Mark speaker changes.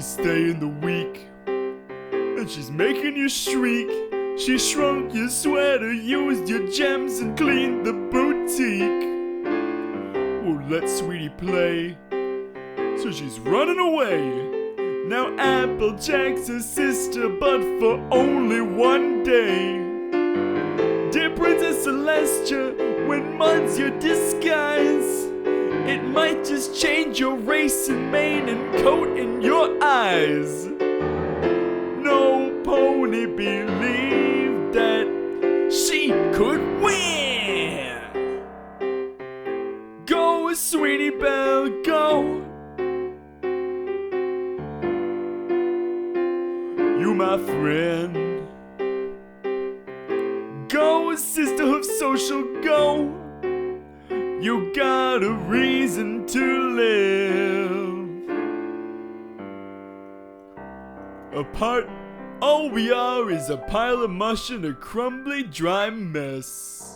Speaker 1: She's staying the week, and she's making you shriek. She shrunk your sweater, used your gems, and cleaned the boutique. Won't let Sweetie play, so she's running away. Now Applejack's her sister, but for only one day. Dear Princess Celestia, when mud's your disguise, it might just change your race and mane and coat in your eyes. No pony believed that she could win. Go, Sweetie Belle, go. You my friend. Go, Sister of Social, go. You got a reason to live. Apart, all we are is a pile of mush and a crumbly, dry mess.